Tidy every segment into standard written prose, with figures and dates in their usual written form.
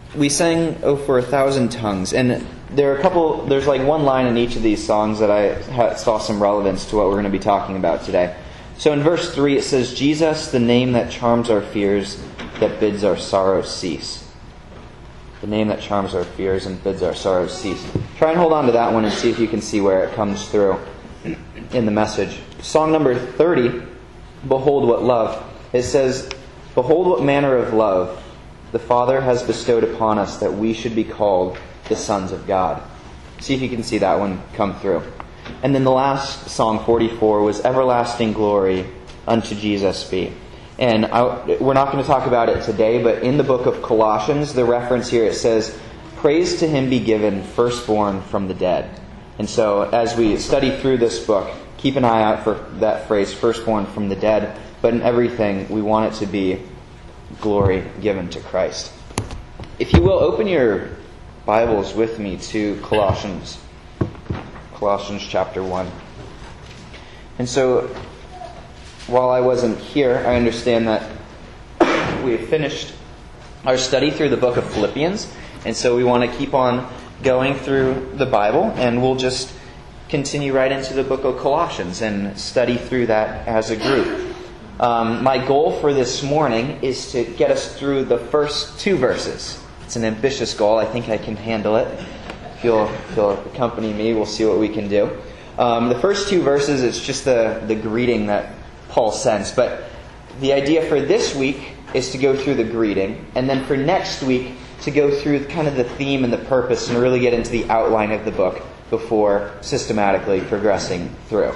we sang "Oh for a Thousand Tongues," and there's like one line in each of these songs that I saw some relevance to what we're going to be talking about today. So in verse 3 it says, "Jesus, the name that charms our fears, that bids our sorrows cease." The name that charms our fears and bids our sorrows cease. Try and hold on to that one and see if you can see where it comes through in the message. Song number 30, "Behold What Love." It says, "Behold what manner of love the Father has bestowed upon us, that we should be called the sons of God." See if you can see that one come through. And then the last song, 44, was "Everlasting Glory unto Jesus be." And we're not going to talk about it today, but in the book of Colossians, the reference here, it says, "Praise to him be given, firstborn from the dead." And so as we study through this book, keep an eye out for that phrase, "firstborn from the dead." But in everything, we want it to be glory given to Christ. If you will, open your Bibles with me to Colossians chapter 1. And so, while I wasn't here, I understand that we have finished our study through the book of Philippians. And so we want to keep on going through the Bible, and we'll just continue right into the book of Colossians and study through that as a group. My goal for this morning is to get us through the first 2 verses. It's an ambitious goal. I think I can handle it. If you'll accompany me, we'll see what we can do. The first 2 verses, it's just the greeting that Paul sends. But the idea for this week is to go through the greeting, and then for next week to go through kind of the theme and the purpose and really get into the outline of the book before systematically progressing through.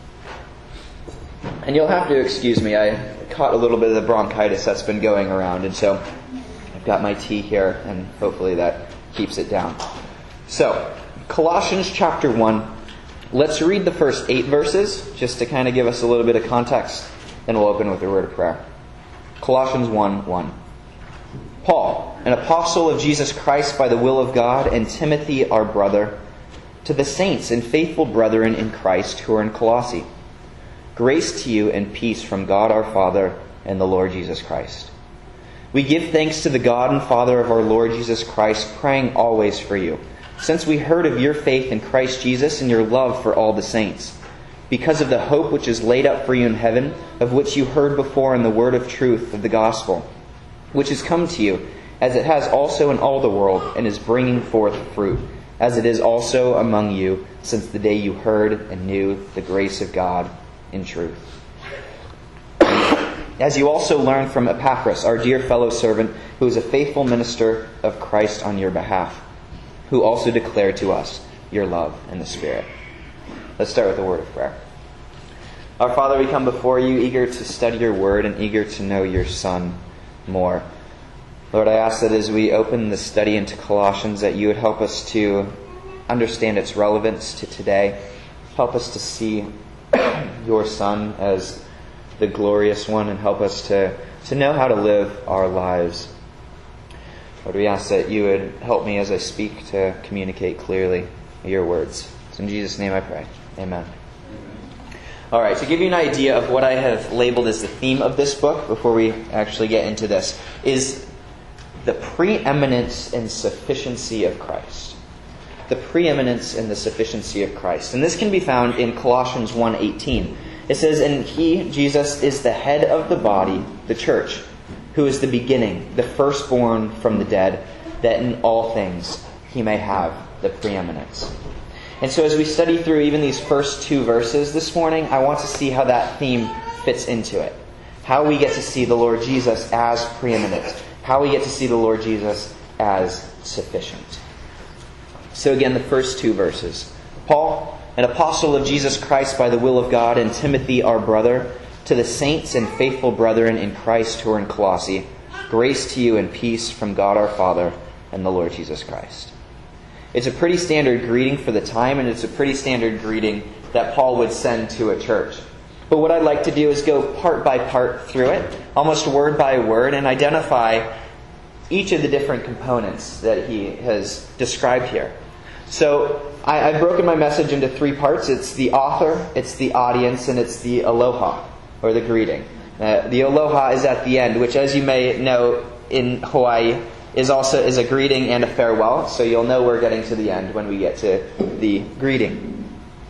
And you'll have to excuse me, I caught a little bit of the bronchitis that's been going around, and so I've got my tea here, and hopefully that keeps it down. So, Colossians chapter 1. Let's read the first 8 verses, just to kind of give us a little bit of context, then we'll open with a word of prayer. Colossians 1:1. "Paul, an apostle of Jesus Christ by the will of God, and Timothy our brother, to the saints and faithful brethren in Christ who are in Colossae. Grace to you and peace from God our Father and the Lord Jesus Christ. We give thanks to the God and Father of our Lord Jesus Christ, praying always for you, since we heard of your faith in Christ Jesus and your love for all the saints, because of the hope which is laid up for you in heaven, of which you heard before in the word of truth of the gospel, which has come to you, as it has also in all the world, and is bringing forth fruit, as it is also among you, since the day you heard and knew the grace of God in truth. As you also learned from Epaphras, our dear fellow servant, who is a faithful minister of Christ on your behalf, who also declared to us your love in the Spirit." Let's start with a word of prayer. Our Father, we come before you eager to study your word and eager to know your Son more. Lord, I ask that as we open the study into Colossians, that you would help us to understand its relevance to today. Help us to see your Son as the glorious one, and help us to know how to live our lives. Lord, we ask that you would help me as I speak to communicate clearly your words. It's in Jesus' name I pray. Amen. Alright, to give you an idea of what I have labeled as the theme of this book, before we actually get into this, is the preeminence and sufficiency of Christ. The preeminence and the sufficiency of Christ. And this can be found in Colossians 1:18. It says, "And he, Jesus, is the head of the body, the church, who is the beginning, the firstborn from the dead, that in all things he may have the preeminence." And so as we study through even these first 2 verses this morning, I want to see how that theme fits into it. How we get to see the Lord Jesus as preeminent. How we get to see the Lord Jesus as sufficient. So again, the first 2 verses. "Paul, an apostle of Jesus Christ by the will of God, and Timothy our brother, to the saints and faithful brethren in Christ who are in Colossae, grace to you and peace from God our Father and the Lord Jesus Christ." It's a pretty standard greeting for the time, and it's a pretty standard greeting that Paul would send to a church. But what I'd like to do is go part by part through it, almost word by word, and identify each of the different components that he has described here. So I've broken my message into 3 parts. It's the author, it's the audience, and it's the aloha, or the greeting. The aloha is at the end, which, as you may know, in Hawaii, is a greeting and a farewell, so you'll know we're getting to the end when we get to the greeting.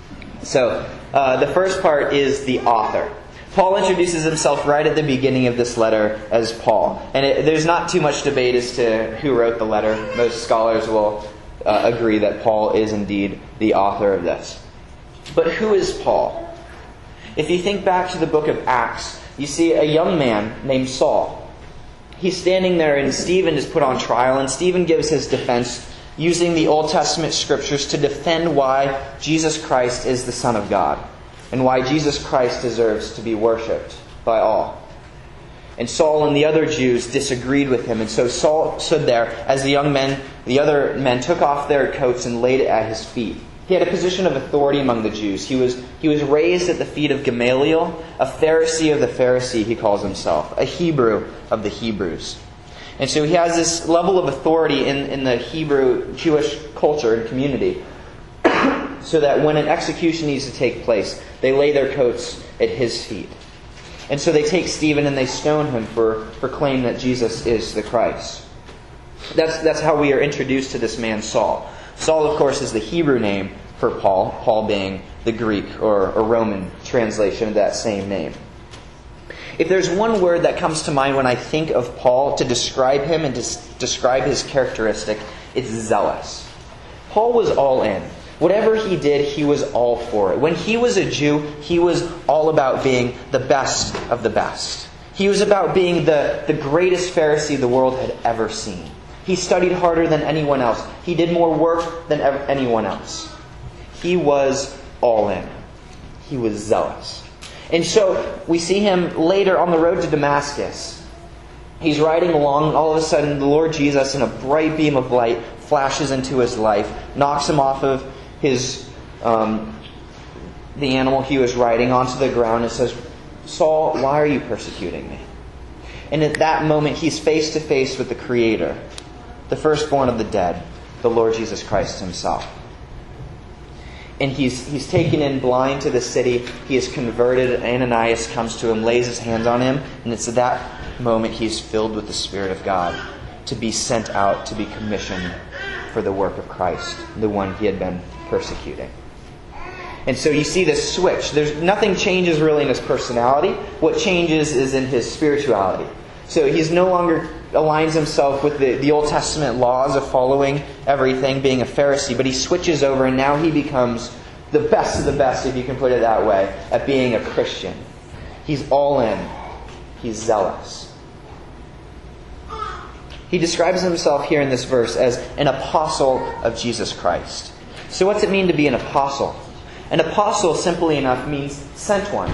So, the first part is the author. Paul introduces himself right at the beginning of this letter as Paul. And there's not too much debate as to who wrote the letter. Most scholars will agree that Paul is indeed the author of this. But who is Paul? If you think back to the book of Acts, you see a young man named Saul. He's standing there and Stephen is put on trial, and Stephen gives his defense using the Old Testament scriptures to defend why Jesus Christ is the Son of God and why Jesus Christ deserves to be worshipped by all. And Saul and the other Jews disagreed with him, and so Saul stood there as the other men took off their coats and laid it at his feet. He had a position of authority among the Jews. He was raised at the feet of Gamaliel, a Pharisee of the Pharisee, he calls himself, a Hebrew of the Hebrews. And so he has this level of authority in the Hebrew Jewish culture and community, so that when an execution needs to take place, they lay their coats at his feet. And so they take Stephen and they stone him for claiming that Jesus is the Christ. That's how we are introduced to this man Saul. Saul, of course, is the Hebrew name for Paul, Paul being the Greek or Roman translation of that same name. If there's one word that comes to mind when I think of Paul to describe him and to describe his characteristic, it's zealous. Paul was all in. Whatever he did, he was all for it. When he was a Jew, he was all about being the best of the best. He was about being the greatest Pharisee the world had ever seen. He studied harder than anyone else. He did more work than anyone else. He was all in. He was zealous. And so we see him later on the road to Damascus. He's riding along, and all of a sudden the Lord Jesus, in a bright beam of light, flashes into his life, knocks him off of his the animal he was riding onto the ground, and says, "Saul, why are you persecuting me?" And at that moment, he's face to face with the Creator, the firstborn of the dead, the Lord Jesus Christ himself. And he's taken in blind to the city. He is converted. Ananias comes to him, lays his hands on him, and it's at that moment he's filled with the Spirit of God to be sent out, to be commissioned for the work of Christ, the one he had been persecuting. And so you see this switch. Nothing changes really in his personality. What changes is in his spirituality. So he's no longer aligns himself with the Old Testament laws of following everything, being a Pharisee, but he switches over and now he becomes the best of the best, if you can put it that way, at being a Christian. He's all in. He's zealous. He describes himself here in this verse as an apostle of Jesus Christ. So what's it mean to be an apostle? An apostle, simply enough, means sent one.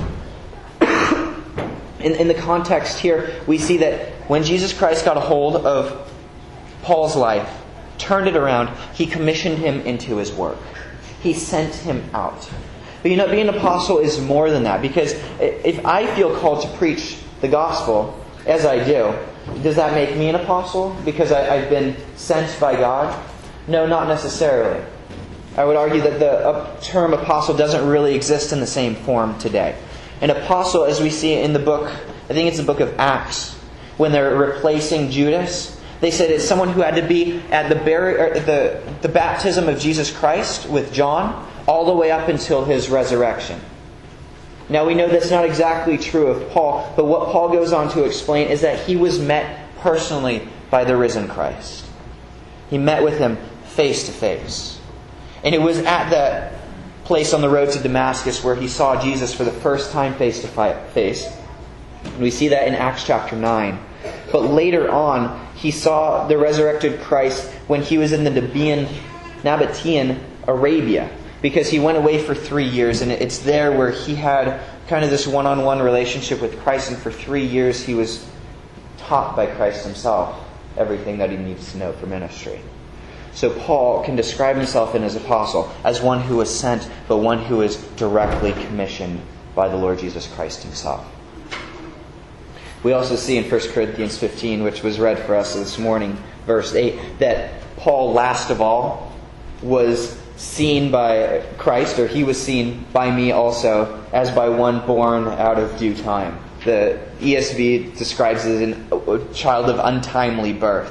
In the context here, we see that when Jesus Christ got a hold of Paul's life, turned it around, he commissioned him into his work. He sent him out. But being an apostle is more than that, because if I feel called to preach the gospel, as I do, does that make me an apostle because I've been sent by God? No, not necessarily. I would argue that the term apostle doesn't really exist in the same form today. An apostle, as we see in the book, I think it's the book of Acts, when they're replacing Judas, they said it's someone who had to be at the baptism of Jesus Christ with John all the way up until his resurrection. Now we know that's not exactly true of Paul, but what Paul goes on to explain is that he was met personally by the risen Christ. He met with him face to face. And it was at that place on the road to Damascus where he saw Jesus for the first time face to face. And we see that in Acts chapter 9. But later on, he saw the resurrected Christ when he was in the Nabatean Arabia, because he went away for 3 years, and it's there where he had kind of this one-on-one relationship with Christ, and for 3 years he was taught by Christ himself everything that he needs to know for ministry. So Paul can describe himself in his apostle as one who was sent, but one who is directly commissioned by the Lord Jesus Christ himself. We also see in 1 Corinthians 15, which was read for us this morning, verse 8, that Paul, last of all, was seen by Christ, or he was seen by me also, as by one born out of due time. The ESV describes it as a child of untimely birth,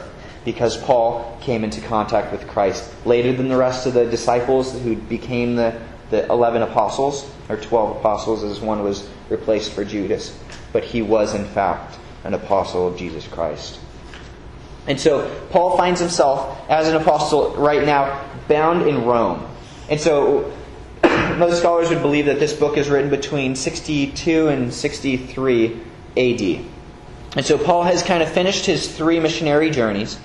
because Paul came into contact with Christ later than the rest of the disciples who became the 11 apostles, or 12 apostles, as one was replaced for Judas. But he was, in fact, an apostle of Jesus Christ. And so Paul finds himself as an apostle right now bound in Rome. And so most scholars would believe that this book is written between 62 and 63 AD. And so Paul has kind of finished his 3 missionary journeys.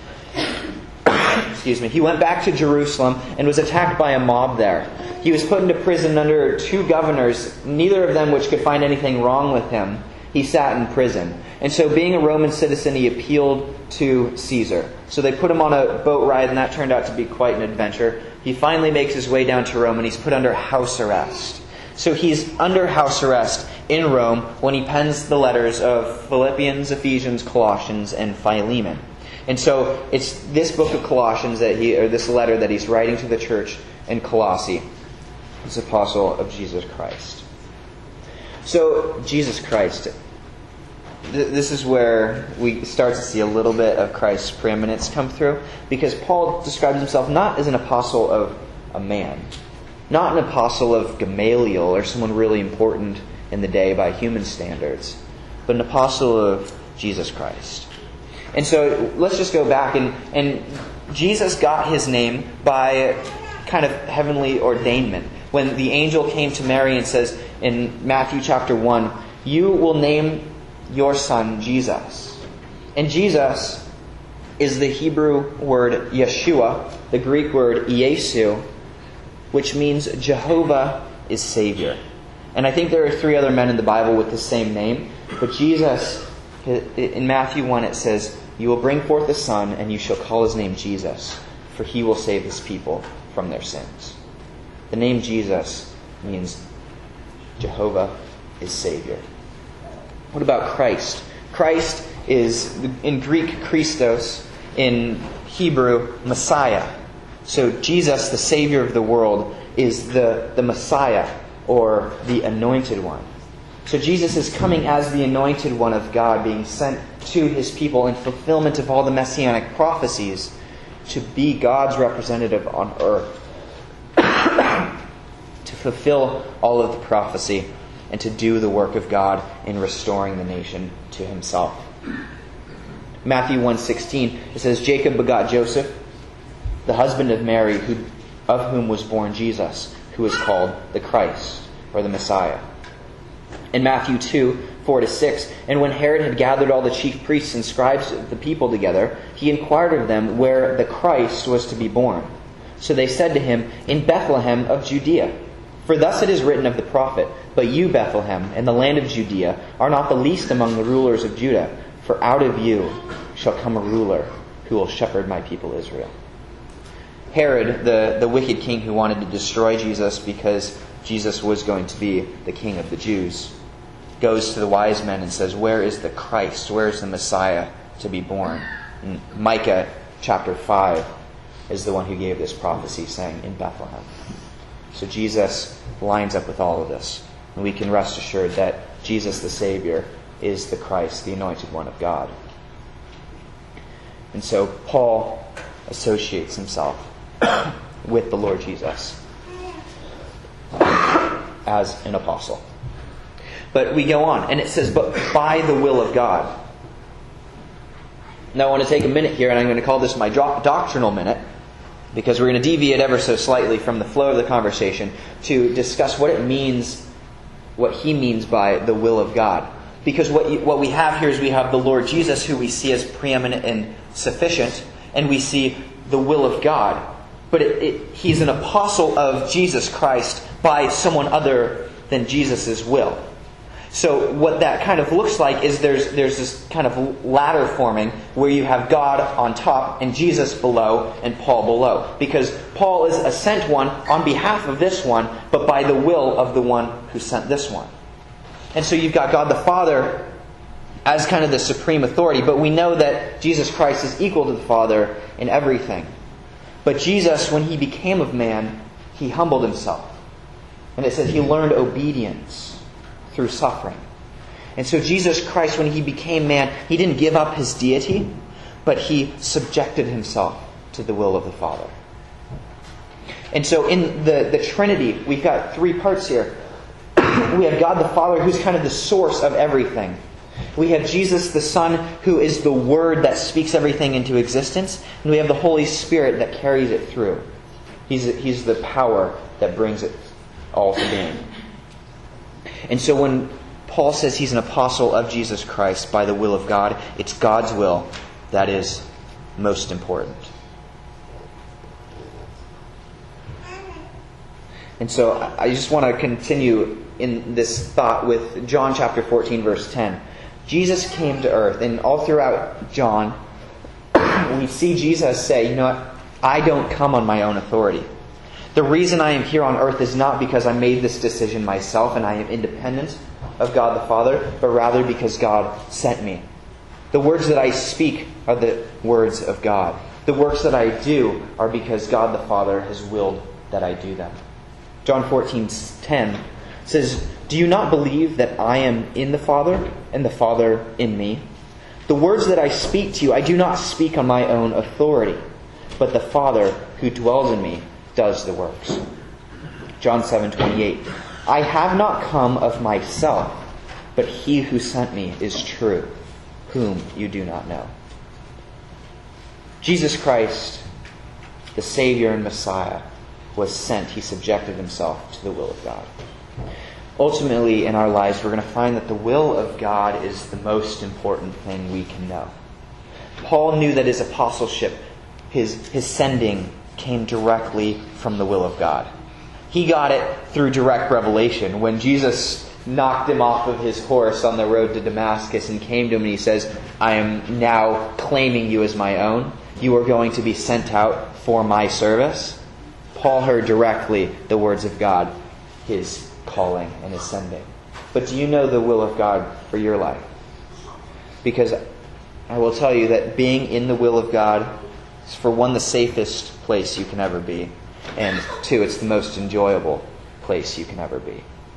Excuse me. He went back to Jerusalem and was attacked by a mob there. He was put into prison under 2 governors, neither of them which could find anything wrong with him. He sat in prison. And so being a Roman citizen, he appealed to Caesar. So they put him on a boat ride, and that turned out to be quite an adventure. He finally makes his way down to Rome, and he's put under house arrest. So he's under house arrest in Rome when he pens the letters of Philippians, Ephesians, Colossians, and Philemon. And so it's this book of Colossians this letter that he's writing to the church in Colossae, this apostle of Jesus Christ. So Jesus Christ, this is where we start to see a little bit of Christ's preeminence come through, because Paul describes himself not as an apostle of a man, not an apostle of Gamaliel or someone really important in the day by human standards, but an apostle of Jesus Christ. And so let's just go back, and Jesus got his name by kind of heavenly ordainment. When the angel came to Mary and says in Matthew chapter 1, "You will name your son Jesus." And Jesus is the Hebrew word Yeshua, the Greek word Iesu, which means Jehovah is Savior. And I think there are 3 other men in the Bible with the same name. But Jesus, in Matthew 1 it says, "You will bring forth a son, and you shall call his name Jesus, for he will save his people from their sins." The name Jesus means Jehovah is Savior. What about Christ? Christ is, in Greek, Christos, in Hebrew, Messiah. So Jesus, the Savior of the world, is the Messiah, or the Anointed One. So Jesus is coming as the Anointed One of God, being sent to his people in fulfillment of all the messianic prophecies to be God's representative on earth, to fulfill all of the prophecy and to do the work of God in restoring the nation to himself. Matthew 1:16, it says, "Jacob begot Joseph, the husband of Mary, of whom was born Jesus, who is called the Christ," or the Messiah. In Matthew 2:4-6, "And when Herod had gathered all the chief priests and scribes of the people together, he inquired of them where the Christ was to be born. So they said to him, 'In Bethlehem of Judea. For thus it is written of the prophet, But you, Bethlehem, in the land of Judea, are not the least among the rulers of Judah, for out of you shall come a ruler who will shepherd my people Israel.'" Herod, the wicked king who wanted to destroy Jesus because Jesus was going to be the king of the Jews, goes to the wise men and says, "Where is the Christ? Where is the Messiah to be born?" And Micah chapter 5 is the one who gave this prophecy, saying, "In Bethlehem." So Jesus lines up with all of this. And we can rest assured that Jesus the Savior is the Christ, the Anointed One of God. And so Paul associates himself with the Lord Jesus as an apostle. But we go on, and it says, "But by the will of God." Now I want to take a minute here, and I'm going to call this my doctrinal minute, because we're going to deviate ever so slightly from the flow of the conversation to discuss what it means, what he means by the will of God. Because what we have here is we have the Lord Jesus, who we see as preeminent and sufficient, and we see the will of God. But he's an apostle of Jesus Christ by someone other than Jesus' will. So what that kind of looks like is there's this kind of ladder forming where you have God on top and Jesus below and Paul below. Because Paul is a sent one on behalf of this one, but by the will of the one who sent this one. And so you've got God the Father as kind of the supreme authority, but we know that Jesus Christ is equal to the Father in everything. But Jesus, when he became of man, he humbled himself. And it says he learned obedience through suffering. And so Jesus Christ, when he became man, he didn't give up his deity, but he subjected himself to the will of the Father. And so in the Trinity, we've got three parts here. We have God the Father, who's kind of the source of everything. We have Jesus the Son, who is the Word that speaks everything into existence. And we have the Holy Spirit that carries it through. He's the power that brings it all to being. And so when Paul says he's an apostle of Jesus Christ by the will of God, it's God's will that is most important. And so I just want to continue in this thought with John chapter 14, verse 10. Jesus came to earth, and all throughout John, we see Jesus say, you know what, I don't come on my own authority. The reason I am here on earth is not because I made this decision myself and I am independent of God the Father, but rather because God sent me. The words that I speak are the words of God. The works that I do are because God the Father has willed that I do them. John 14:10 says, do you not believe that I am in the Father and the Father in me? The words that I speak to you, I do not speak on my own authority, but the Father who dwells in me does the works. John 7:28. I have not come of myself, but he who sent me is true, whom you do not know. Jesus Christ, the Savior and Messiah, was sent. He subjected himself to the will of God. Ultimately, in our lives, we're going to find that the will of God is the most important thing we can know. Paul knew that his apostleship, his sending, came directly from the will of God. He got it through direct revelation. When Jesus knocked him off of his horse on the road to Damascus and came to him and he says, I am now claiming you as my own. You are going to be sent out for my service. Paul heard directly the words of God, his calling and his sending. But do you know the will of God for your life? Because I will tell you that being in the will of God is, for one, the safest place you can ever be, and two, it's the most enjoyable place you can ever be.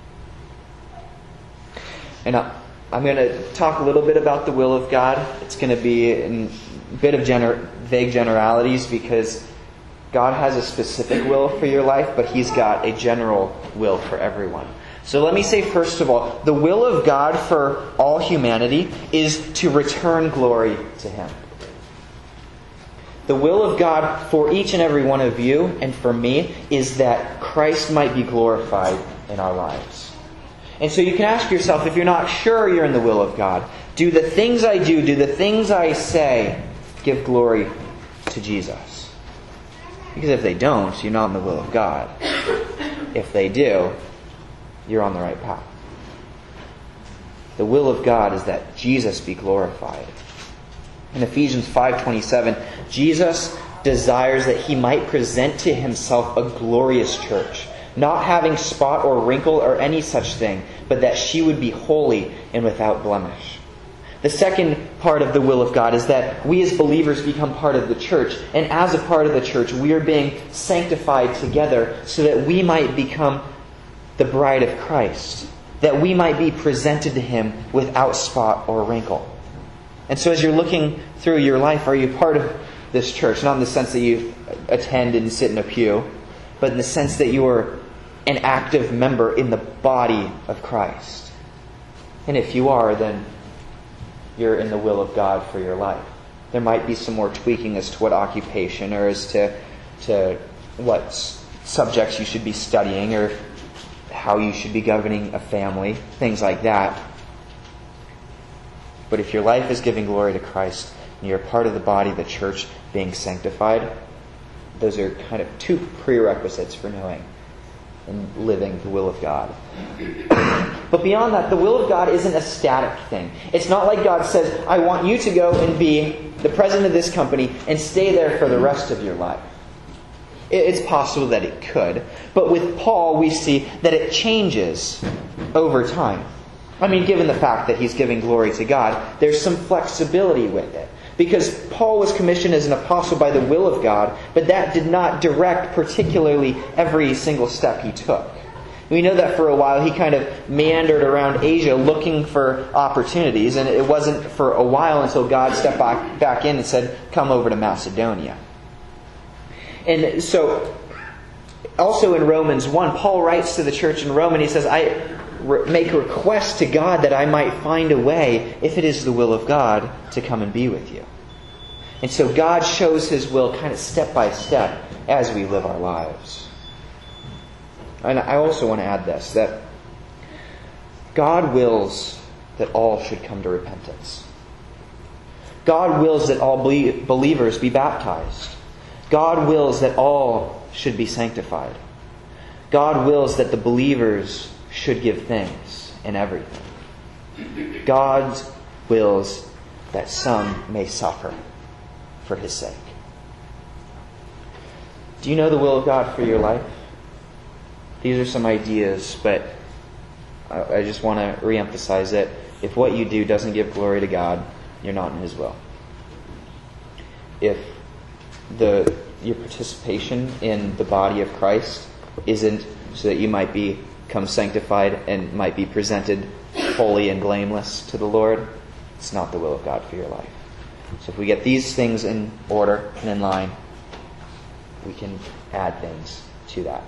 And I'm going to talk a little bit about the will of God. It's going to be in a bit of vague generalities because God has a specific will for your life, but He's got a general will for everyone. So let me say, first of all, the will of God for all humanity is to return glory to Him. The will of God for each and every one of you and for me is that Christ might be glorified in our lives. And so you can ask yourself, if you're not sure you're in the will of God, do the things I do the things I say, give glory to Jesus? Because if they don't, you're not in the will of God. If they do, you're on the right path. The will of God is that Jesus be glorified. In Ephesians 5:27, Jesus desires that He might present to Himself a glorious church, not having spot or wrinkle or any such thing, but that she would be holy and without blemish. The second part of the will of God is that we as believers become part of the church. And as a part of the church, we are being sanctified together so that we might become the bride of Christ. That we might be presented to Him without spot or wrinkle. And so as you're looking through your life, are you part of this church? Not in the sense that you attend and sit in a pew, but in the sense that you are an active member in the body of Christ. And if you are, then you're in the will of God for your life. There might be some more tweaking as to what occupation or as to what subjects you should be studying or how you should be governing a family, things like that. But if your life is giving glory to Christ and you're part of the body of the church being sanctified, those are kind of two prerequisites for knowing and living the will of God. But beyond that, the will of God isn't a static thing. It's not like God says, I want you to go and be the president of this company and stay there for the rest of your life. It's possible that it could. But with Paul, we see that it changes over time. I mean, given the fact that he's giving glory to God, there's some flexibility with it. Because Paul was commissioned as an apostle by the will of God, but that did not direct particularly every single step he took. We know that for a while he kind of meandered around Asia looking for opportunities, and it wasn't for a while until God stepped back in and said, come over to Macedonia. And so, also in Romans 1, Paul writes to the church in Rome and he says, I make a request to God that I might find a way, if it is the will of God, to come and be with you. And so God shows His will kind of step by step as we live our lives. And I also want to add this, that God wills that all should come to repentance. God wills that all believers be baptized. God wills that all should be sanctified. God wills that the believers should give thanks in everything. God wills that some may suffer for His sake. Do you know the will of God for your life? These are some ideas, but I just want to reemphasize it. If what you do doesn't give glory to God, you're not in His will. If your participation in the body of Christ isn't so that you might become sanctified and might be presented holy and blameless to the Lord, it's not the will of God for your life. So if we get these things in order and in line, we can add things to that.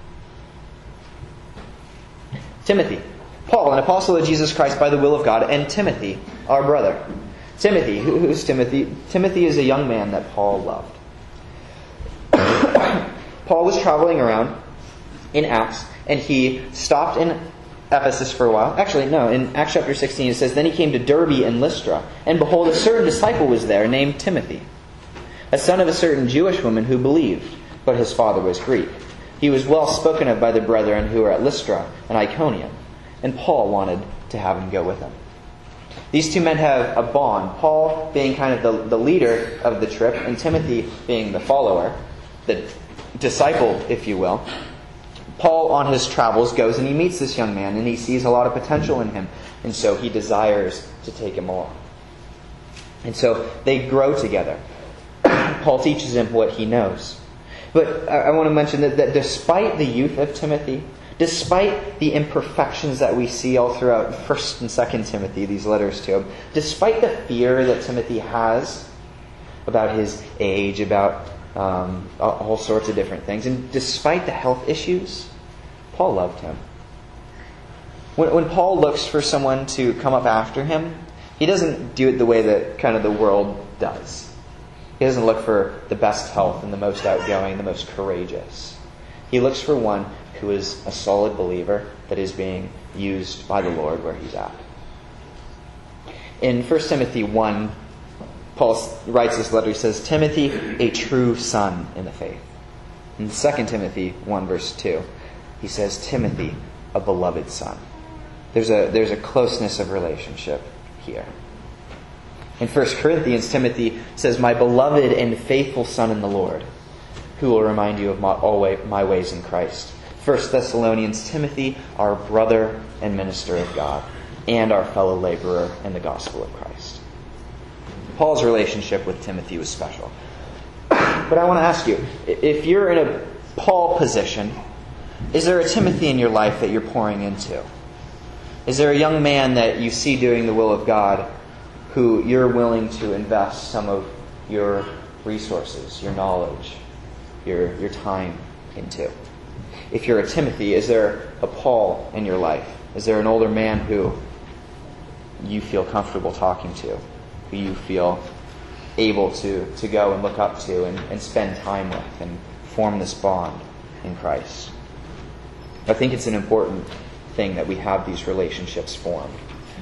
Timothy. Paul, an apostle of Jesus Christ by the will of God, and Timothy, our brother. Timothy. Who's Timothy? Timothy is a young man that Paul loved. Paul was traveling around in Acts, and he stopped in Ephesus for a while. Actually, no, in Acts chapter 16 it says, then he came to Derbe and Lystra, and behold, a certain disciple was there named Timothy, a son of a certain Jewish woman who believed, but his father was Greek. He was well spoken of by the brethren who were at Lystra and Iconium, and Paul wanted to have him go with him. These two men have a bond, Paul being kind of the leader of the trip, and Timothy being the follower, the disciple, if you will. Paul, on his travels, goes and he meets this young man, and he sees a lot of potential in him, and so he desires to take him along. And so they grow together. Paul teaches him what he knows. But I want to mention that despite the youth of Timothy, despite the imperfections that we see all throughout 1st and 2nd Timothy, these letters to him, despite the fear that Timothy has about his age, about all sorts of different things, and despite the health issues, Paul loved him. When Paul looks for someone to come up after him, he doesn't do it the way that kind of the world does. He doesn't look for the best health and the most outgoing, the most courageous. He looks for one who is a solid believer that is being used by the Lord where he's at. In 1 Timothy 1, Paul writes this letter. He says, Timothy, a true son in the faith. In 2 Timothy 1 verse 2, he says, Timothy, a beloved son. There's a closeness of relationship here. In 1 Corinthians, Timothy says, my beloved and faithful son in the Lord, who will remind you of my ways in Christ. 1 Thessalonians, Timothy, our brother and minister of God, and our fellow laborer in the gospel of Christ. Paul's relationship with Timothy was special. But I want to ask you, if you're in a Paul position, is there a Timothy in your life that you're pouring into? Is there a young man that you see doing the will of God who you're willing to invest some of your resources, your knowledge, your time into? If you're a Timothy, is there a Paul in your life? Is there an older man who you feel comfortable talking to, who you feel able to go and look up to and spend time with and form this bond in Christ? I think it's an important thing that we have these relationships formed.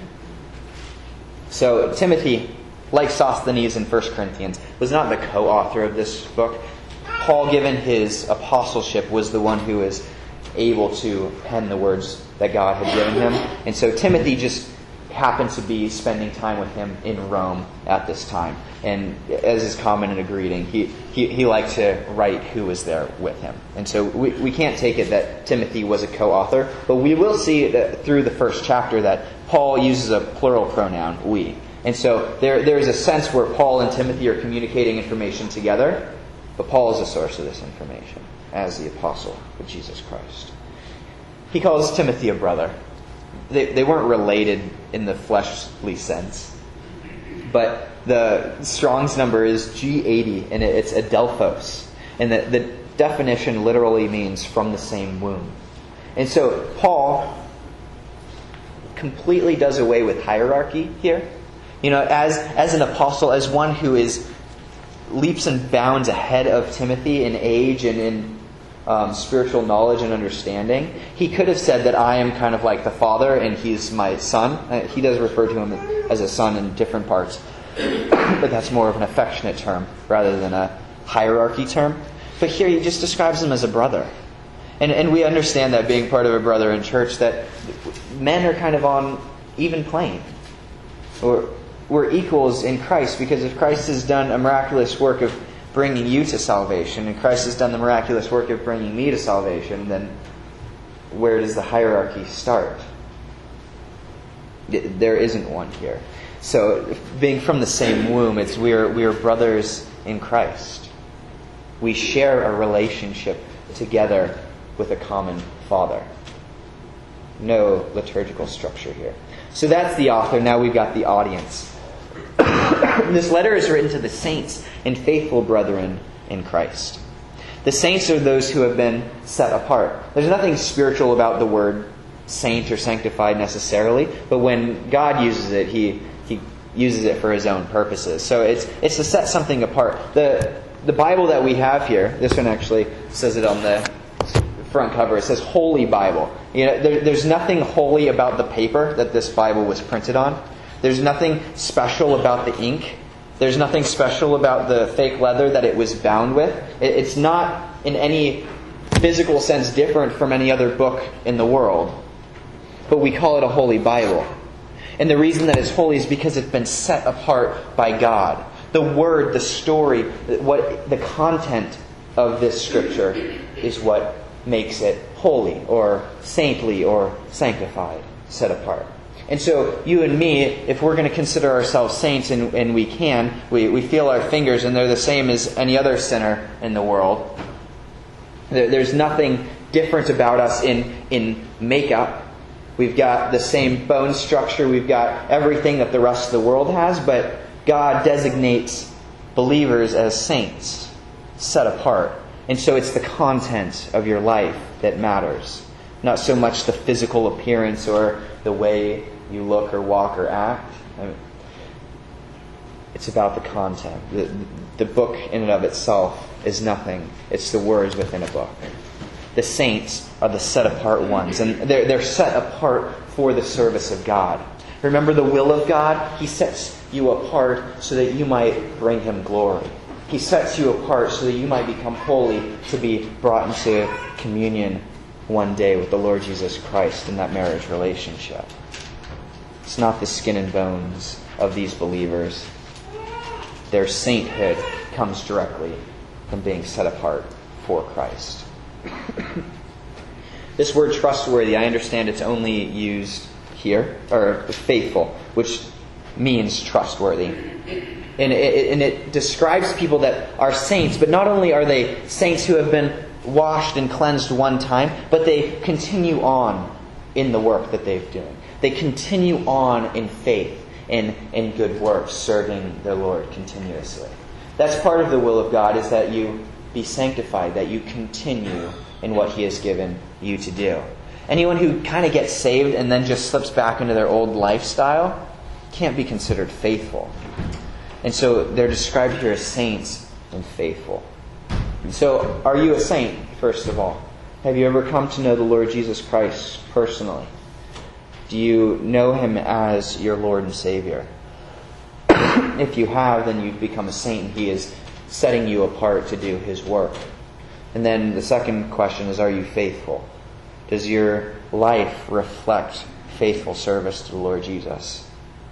So Timothy, like Sosthenes in 1 Corinthians, was not the co-author of this book. Paul, given his apostleship, was the one who was able to pen the words that God had given him. And so Timothy just happened to be spending time with him in Rome at this time. And as is common in a greeting, he liked to write who was there with him. And so we can't take it that Timothy was a co-author, but we will see that through the first chapter that Paul uses a plural pronoun, we. And so there's a sense where Paul and Timothy are communicating information together, but Paul is the source of this information as the apostle of Jesus Christ. he calls Timothy a brother. They weren't related in the fleshly sense. But the Strong's number is G80, and it's adelphos. And the definition literally means from the same womb. And so Paul completely does away with hierarchy here. As an apostle, as one who is leaps and bounds ahead of Timothy in age and in spiritual knowledge and understanding, he could have said that I am kind of like the father and he's my son. He does refer to him as a son in different parts, but that's more of an affectionate term rather than a hierarchy term. But here he just describes him as a brother. And we understand that being part of a brother in church, that men are kind of on even plane. We're equals in Christ, because if Christ has done a miraculous work of bringing you to salvation, and Christ has done the miraculous work of bringing me to salvation, then where does the hierarchy start? There isn't one here. So, being from the same womb, we are brothers in Christ. We share a relationship together with a common Father. No liturgical structure here. So that's the author. Now we've got the audience. This letter is written to the saints and faithful brethren in Christ. The saints are those who have been set apart. There's nothing spiritual about the word saint or sanctified necessarily, but when God uses it, He uses it for His own purposes. So it's to set something apart. The Bible that we have here, this one actually says it on the front cover. It says Holy Bible. There's nothing holy about the paper that this Bible was printed on. There's nothing special about the ink. There's nothing special about the fake leather that it was bound with. It's not in any physical sense different from any other book in the world. But we call it a Holy Bible. And the reason that it's holy is because it's been set apart by God. The word, the story, the content of this scripture is what makes it holy or saintly or sanctified, set apart. And so you and me, if we're going to consider ourselves saints, and we can, we feel our fingers and they're the same as any other sinner in the world. There's nothing different about us in makeup. We've got the same bone structure. We've got everything that the rest of the world has. But God designates believers as saints, set apart. And so it's the content of your life that matters. Not so much the physical appearance or the way you look or walk or act. It's about the content. The book in and of itself is nothing. It's the words within a book. The saints are the set apart ones. And they're set apart for the service of God. Remember the will of God? He sets you apart so that you might bring Him glory. He sets you apart so that you might become holy, to be brought into communion one day with the Lord Jesus Christ in that marriage relationship. It's not the skin and bones of these believers. Their sainthood comes directly from being set apart for Christ. This word trustworthy, I understand it's only used here, or faithful, which means trustworthy. And it describes people that are saints, but not only are they saints who have been washed and cleansed one time, but they continue on in the work that they've done. They continue on in faith and in good works, serving the Lord continuously. That's part of the will of God, is that you be sanctified, that you continue in what He has given you to do. Anyone who kind of gets saved and then just slips back into their old lifestyle can't be considered faithful. And so they're described here as saints and faithful. So, are you a saint, first of all? Have you ever come to know the Lord Jesus Christ personally? Do you know Him as your Lord and Savior? If you have, then you've become a saint, and He is setting you apart to do His work. And then the second question is, are you faithful? Does your life reflect faithful service to the Lord Jesus?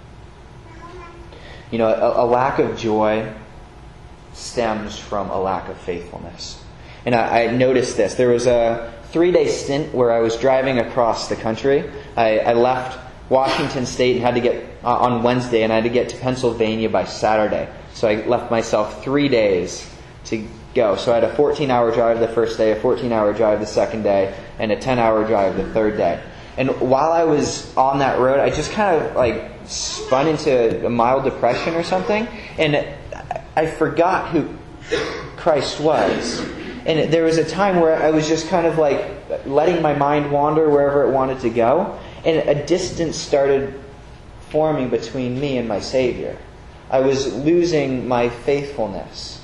A lack of joy stems from a lack of faithfulness. And I noticed this. There was a 3-day stint where I was driving across the country. I left Washington State and had to get on Wednesday, and I had to get to Pennsylvania by Saturday. So I left myself 3 days to go. So I had a 14-hour drive the first day, a 14-hour drive the second day, and a 10-hour drive the third day. And while I was on that road, I just kind of like spun into a mild depression or something, and I forgot who Christ was. And there was a time where I was just kind of like letting my mind wander wherever it wanted to go, and a distance started forming between me and my Savior. I was losing my faithfulness.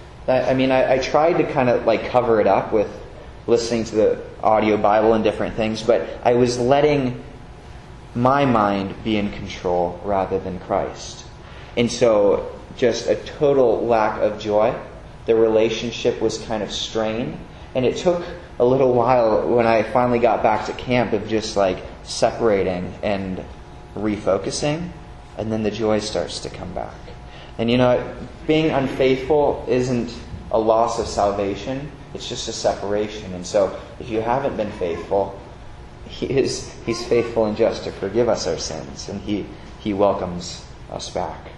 I tried to kind of like cover it up with listening to the audio Bible and different things, but I was letting my mind be in control rather than Christ. And so just a total lack of joy. The relationship was kind of strained. And it took a little while when I finally got back to camp of just like separating and refocusing. And then the joy starts to come back. And being unfaithful isn't a loss of salvation. It's just a separation. And so if you haven't been faithful, He's faithful and just to forgive us our sins. And He welcomes us back.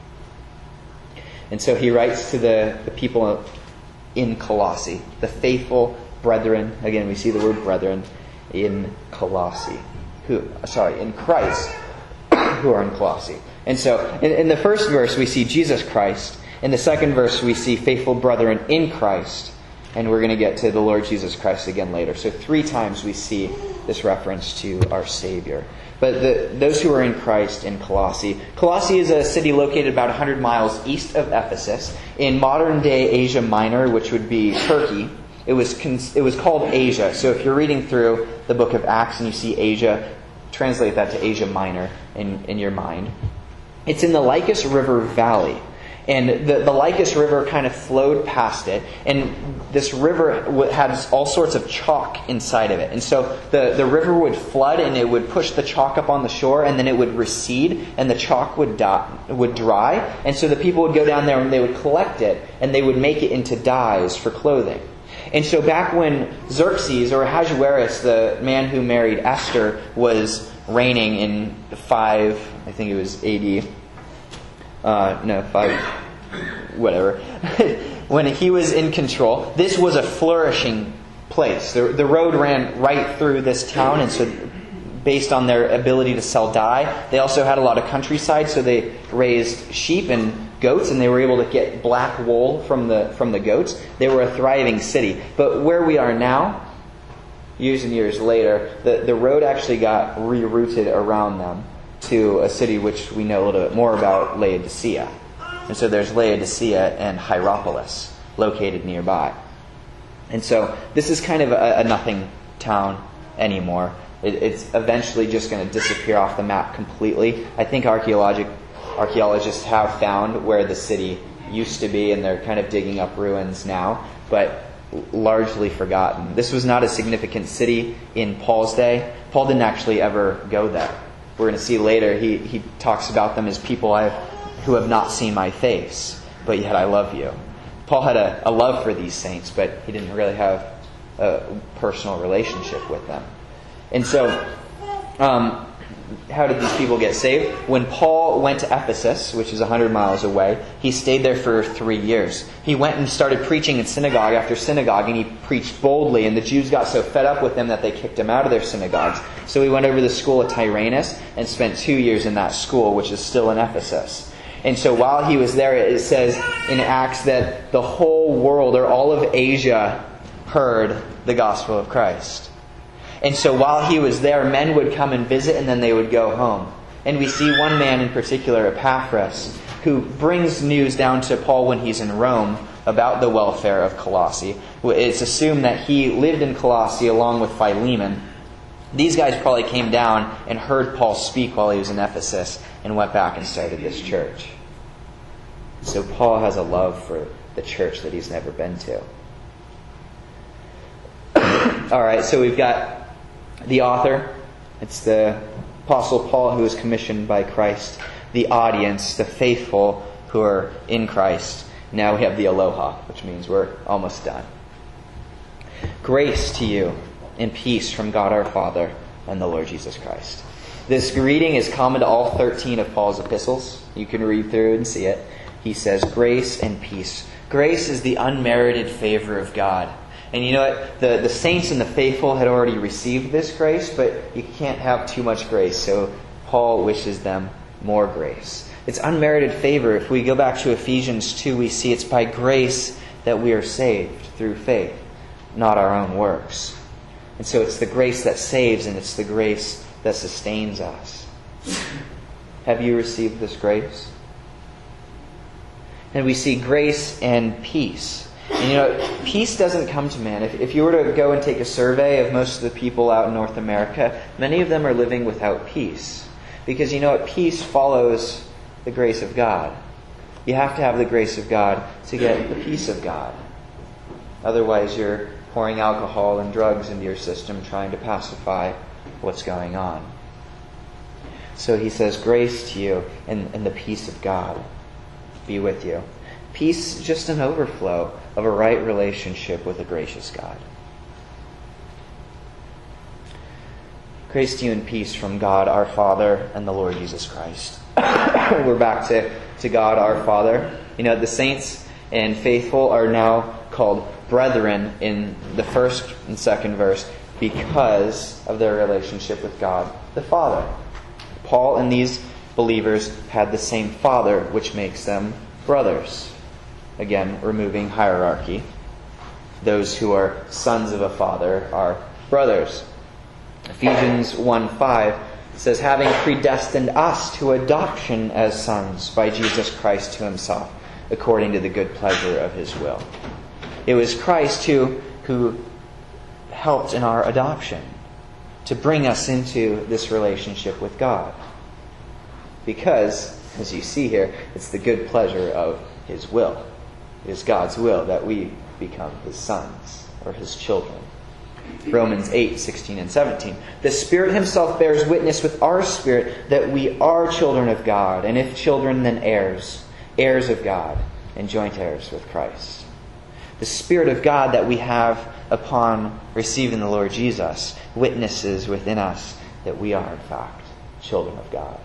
And so he writes to the people in Colossae, the faithful brethren. Again, we see the word brethren in Colossae. In Christ, who are in Colossae. And so, in the first verse, we see Jesus Christ. In the second verse, we see faithful brethren in Christ. And we're going to get to the Lord Jesus Christ again later. So 3 times we see this reference to our Savior. But those who are in Christ in Colossae. Colossae is a city located about 100 miles east of Ephesus in modern-day Asia Minor, which would be Turkey. It was called Asia. So if you're reading through the book of Acts and you see Asia, translate that to Asia Minor in your mind. It's in the Lycus River Valley. And the Lycus River kind of flowed past it. And this river had all sorts of chalk inside of it. And so the river would flood and it would push the chalk up on the shore, and then it would recede and the chalk would dry. And so the people would go down there and they would collect it and they would make it into dyes for clothing. And so back when Xerxes, or Ahasuerus, the man who married Esther, was reigning in 5, I think it was AD. 5, whatever. When he was in control, this was a flourishing place. The road ran right through this town, and so based on their ability to sell dye, they also had a lot of countryside, so they raised sheep and goats, and they were able to get black wool from the goats. They were a thriving city. But where we are now, years and years later, the road actually got rerouted around them to a city which we know a little bit more about, Laodicea. And so there's Laodicea and Hierapolis located nearby. And so this is kind of a nothing town anymore. It's eventually just going to disappear off the map completely. I think archaeologists have found where the city used to be, and they're kind of digging up ruins now, but largely forgotten. This was not a significant city in Paul's day. Paul didn't actually ever go there. We're going to see later, he talks about them as people who have not seen my face, but yet I love you. Paul had a love for these saints, but he didn't really have a personal relationship with them. And so, how did these people get saved? When Paul went to Ephesus, which is 100 miles away, he stayed there for 3 years. He went and started preaching in synagogue after synagogue, and he preached boldly, and the Jews got so fed up with him that they kicked him out of their synagogues. So he went over to the school of Tyrannus and spent 2 years in that school, which is still in Ephesus. And so while he was there, it says in Acts that the whole world, or all of Asia, heard the gospel of Christ. And so while he was there, men would come and visit, and then they would go home. And we see one man in particular, Epaphras, who brings news down to Paul when he's in Rome about the welfare of Colossae. It's assumed that he lived in Colossae along with Philemon. These guys probably came down and heard Paul speak while he was in Ephesus and went back and started this church. So Paul has a love for the church that he's never been to. Alright, so we've got the author. It's the Apostle Paul, who is commissioned by Christ. The audience, the faithful who are in Christ. Now we have the aloha, which means we're almost done. Grace to you and peace from God our Father and the Lord Jesus Christ. This greeting is common to all 13 of Paul's epistles. You can read through and see it. He says, grace and peace Grace is the unmerited favor of God. And you know what? The saints and the faithful had already received this grace, but you can't have too much grace. So Paul wishes them more grace. It's unmerited favor. If we go back to Ephesians 2, we see it's by grace that we are saved through faith, not our own works. And so it's the grace that saves, and it's the grace that sustains us. Have you received this grace? And we see grace and peace. And you know, peace doesn't come to man. If you were to go and take a survey of most of the people out in North America, many of them are living without peace. Because you know what? Peace follows the grace of God. You have to have the grace of God to get the peace of God. Otherwise, you're pouring alcohol and drugs into your system trying to pacify what's going on. So he says, grace to you and the peace of God be with you. Peace is just an overflow of a right relationship with a gracious God. Grace to you and peace from God our Father and the Lord Jesus Christ. We're back to God our Father. You know, the saints and faithful are now called brethren in the first and second verse because of their relationship with God the Father. Paul and these believers had the same Father, which makes them brothers. Again, removing hierarchy. Those who are sons of a father are brothers. Ephesians 1:5 says, having predestined us to adoption as sons by Jesus Christ to himself, according to the good pleasure of his will. It was Christ who helped in our adoption, to bring us into this relationship with God. Because, as you see here, it's the good pleasure of his will. It is God's will that we become his sons or his children. Romans 8:16 and 17. The Spirit himself bears witness with our spirit that we are children of God, and if children, then heirs, heirs of God, and joint heirs with Christ. The Spirit of God that we have upon receiving the Lord Jesus witnesses within us that we are, in fact, children of God.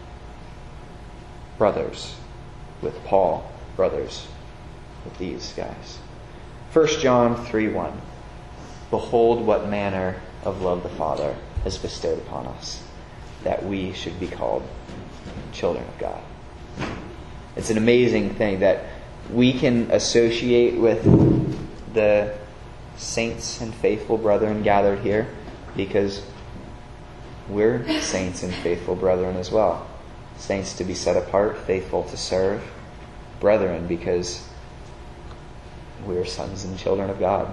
Brothers with Paul, brothers with these guys. 1 John 3:1. Behold what manner of love the Father has bestowed upon us, that we should be called children of God. It's an amazing thing that we can associate with the saints and faithful brethren gathered here, because we're saints and faithful brethren as well. Saints to be set apart, faithful to serve, brethren because we're sons and children of God.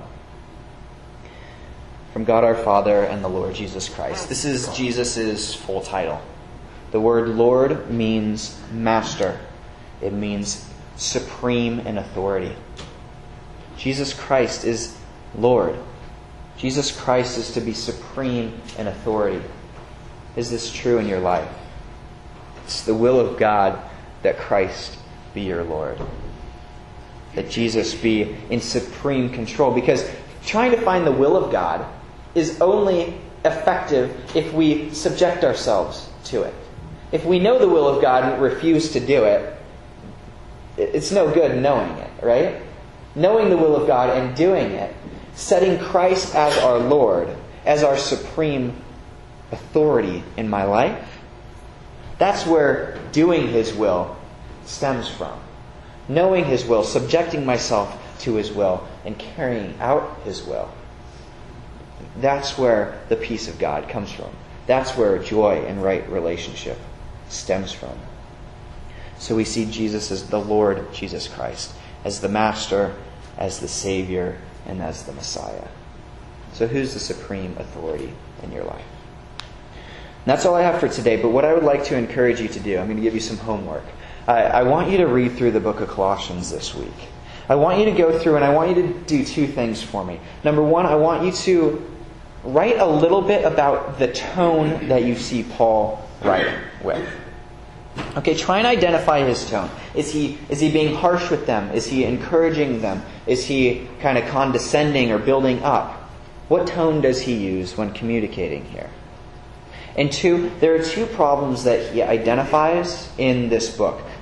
From God our Father and the Lord Jesus Christ. This is Jesus' full title. The word Lord means master. It means supreme in authority. Jesus Christ is Lord. Jesus Christ is to be supreme in authority. Is this true in your life? It's the will of God that Christ be your Lord. That Jesus be in supreme control. Because trying to find the will of God is only effective if we subject ourselves to it. If we know the will of God and refuse to do it, it's no good knowing it, right? Knowing the will of God and doing it, setting Christ as our Lord, as our supreme authority in my life, that's where doing his will stems from. Knowing his will, subjecting myself to his will, and carrying out his will. That's where the peace of God comes from. That's where joy and right relationship stems from. So we see Jesus as the Lord Jesus Christ, as the Master, as the Savior, and as the Messiah. So who's the supreme authority in your life? And that's all I have for today, but what I would like to encourage you to do, I'm going to give you some homework. I want you to read through the book of Colossians this week. I want you to go through and I want you to do two things for me. Number one, I want you to write a little bit about the tone that you see Paul writing with. Okay, try and identify his tone. Is he being harsh with them? Is he encouraging them? Is he kind of condescending or building up? What tone does he use when communicating here? And two, there are two problems that he identifies in this book.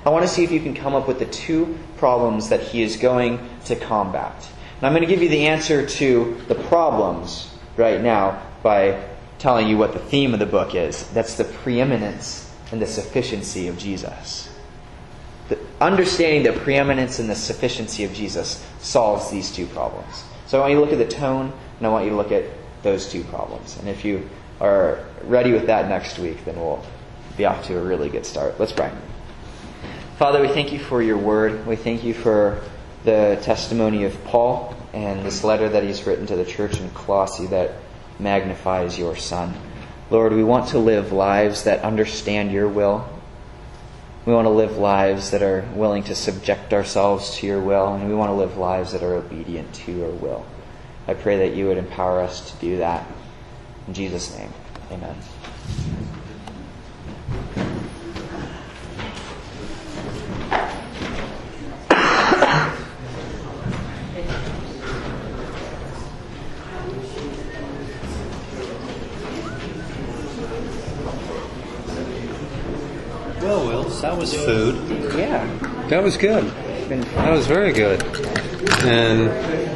I want to see if you can come up with the two problems that he is going to combat. And I'm going to give you the answer to the problems right now by telling you what the theme of the book is. That's the preeminence and the sufficiency of Jesus. Understanding the preeminence and the sufficiency of Jesus solves these two problems. So I want you to look at the tone, and I want you to look at those two problems. And if you are ready with that next week, then we'll be off to a really good start. Let's pray. Father, we thank you for your word. We thank you for the testimony of Paul and this letter that he's written to the church in Colossae that magnifies your Son. Lord, we want to live lives that understand your will. We want to live lives that are willing to subject ourselves to your will, and we want to live lives that are obedient to your will. I pray that you would empower us to do that. In Jesus' name, amen. Well, Wills, that was food. Yeah. That was good. That was very good. And